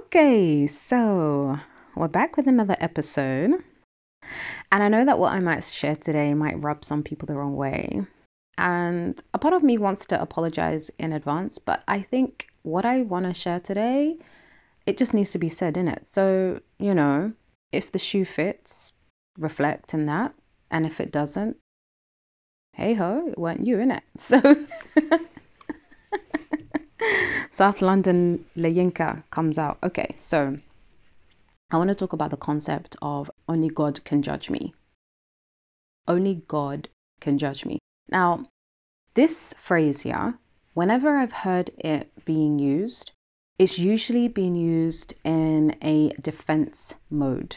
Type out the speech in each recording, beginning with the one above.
Okay, so we're back with another episode. And I know that what I might share today might rub some people the wrong way. And a part of me wants to apologize in advance, but I think what I want to share today, it just needs to be said, innit? So, if the shoe fits, reflect in that. And if it doesn't, hey ho, it weren't you, innit? So South London Layinka comes out. Okay, so I want to talk about the concept of only God can judge me. Only God can judge me. Now, this phrase here, whenever I've heard it being used, it's usually being used in a defense mode,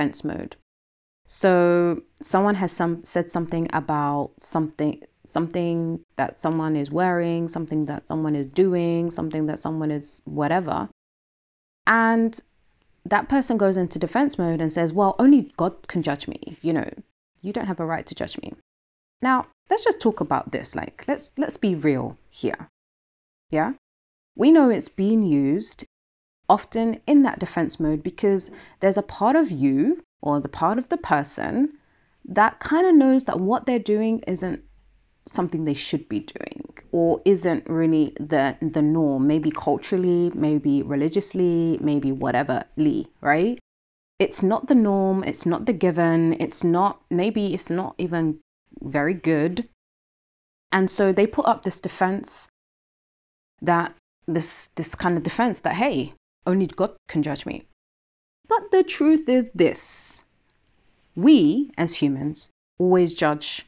So someone has said something about something that someone is wearing, something that someone is doing, something that someone is whatever. And that person goes into defense mode and says, well, only God can judge me. You don't have a right to judge me. Now, let's just talk about this. Like, let's be real here. Yeah. We know it's being used often in that defense mode because there's a part of you or the part of the person that kind of knows that what they're doing isn't something they should be doing or isn't really the norm, maybe culturally, maybe religiously, maybe whatever, right? It's not the norm, it's not the given, it's not even very good. And so they put up this defense that this kind of defense that, hey, only God can judge me. But the truth is this: we as humans always judge.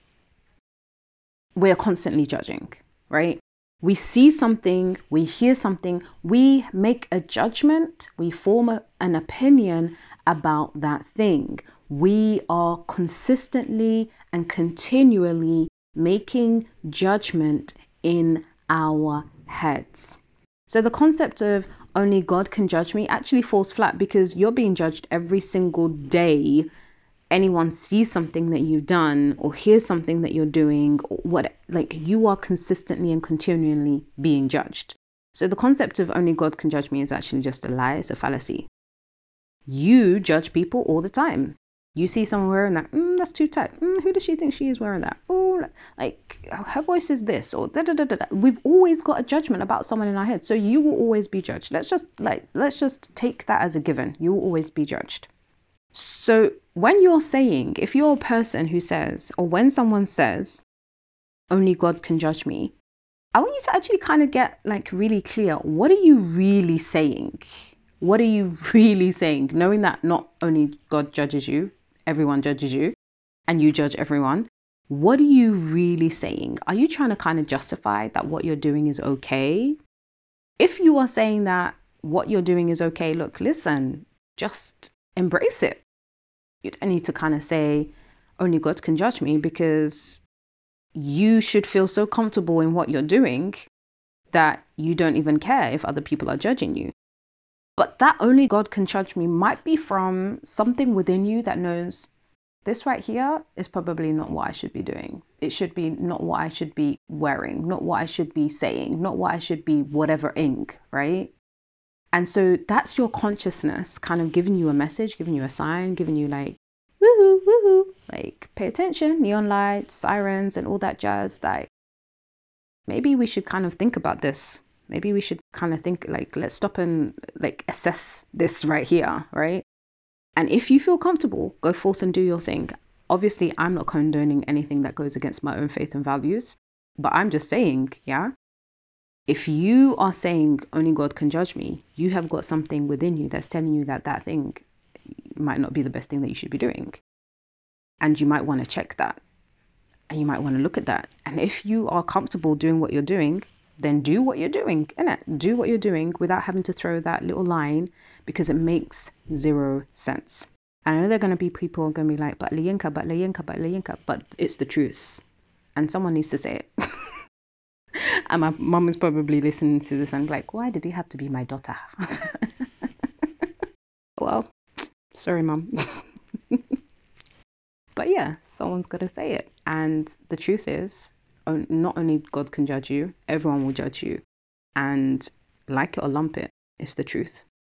We're constantly judging, right? We see something, we hear something, we make a judgment, we form an opinion about that thing. We are consistently and continually making judgment in our heads. So the concept of only God can judge me actually falls flat because you're being judged every single day. Anyone sees something that you've done or hears something that you're doing, you are consistently and continually being judged. So the concept of only God can judge me is actually just a lie. It's a fallacy. You judge people all the time. You see someone wearing that, that's too tight. Who does she think she is wearing that? Oh, her voice is this or da da da da. We've always got a judgment about someone in our head. So you will always be judged. Let's just take that as a given. You will always be judged. So when you're saying, if you're a person who says, or when someone says, only God can judge me, I want you to actually kind of get really clear. What are you really saying? What are you really saying? Knowing that not only God judges you, everyone judges you, and you judge everyone. What are you really saying? Are you trying to kind of justify that what you're doing is okay? If you are saying that what you're doing is okay, look, listen, just embrace it. You don't need to kind of say, only God can judge me, because you should feel so comfortable in what you're doing that you don't even care if other people are judging you. But that only God can judge me might be from something within you that knows this right here is probably not what I should be doing. It should be not what I should be wearing, not what I should be saying, not what I should be whatever-ing, right? And so that's your consciousness kind of giving you a message, giving you a sign, giving you woohoo, woohoo, pay attention, neon lights, sirens, and all that jazz. Maybe we should kind of think about this. Maybe we should kind of think let's stop and assess this right here, right? And if you feel comfortable, go forth and do your thing. Obviously, I'm not condoning anything that goes against my own faith and values, but I'm just saying, yeah, if you are saying only God can judge me, you have got something within you that's telling you that thing might not be the best thing that you should be doing. And you might want to check that. And you might want to look at that. And if you are comfortable doing what you're doing, then do what you're doing, innit? Do what you're doing without having to throw that little line, because it makes zero sense. I know there are going to be people who are going to be like, but Layinka, but it's the truth. And someone needs to say it. And my mum is probably listening to this and like, why did it have to be my daughter? Well, sorry, mum. But yeah, someone's got to say it. And the truth is, not only God can judge you, everyone will judge you. And like it or lump it, it's the truth.